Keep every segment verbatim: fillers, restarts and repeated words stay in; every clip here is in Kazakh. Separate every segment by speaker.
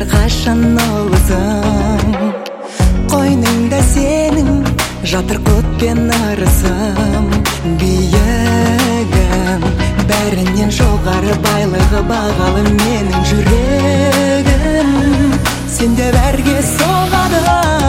Speaker 1: әрқашан ұлысың. Қойныңда сенің жатыр құт пен ырысым. Биігім бәрінен жоғары, байлығы бағалы менің жүрегім. Сенде бәрге соғады.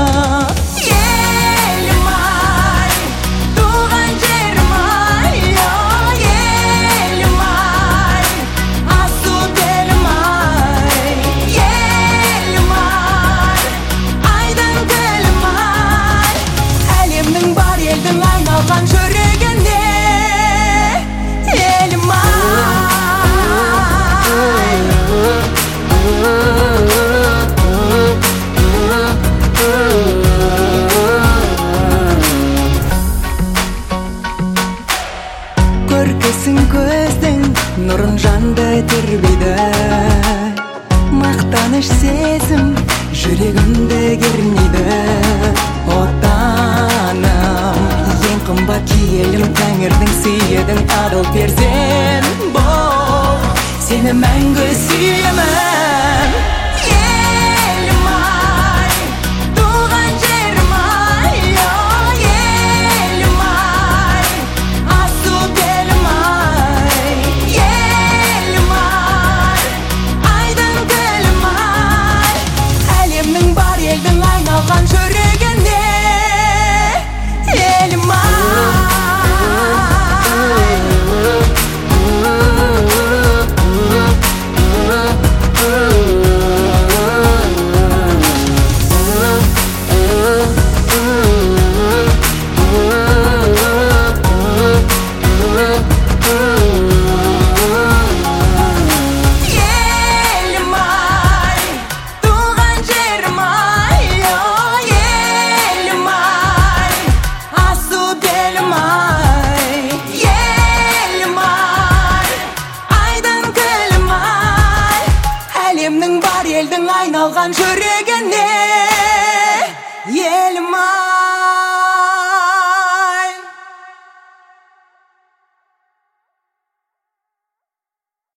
Speaker 1: Айналған жүрегіне елім ай. Көркісің көздің нұрын жанды тербейді. Мақтаныш сезім жүрегімді кернейді. Отаным қымбат киелім, тәңірдің сүйедің адал перзент бол. Сені мәңгі сүйемін. Елім ай, туған жерім ай, елім ай, асыл белім ай, елім ай, айдын көлім ай. Әлемнің бар елдің айналған жүрегіне елім ай. Әлемнің бар елдің айналған жүрегіне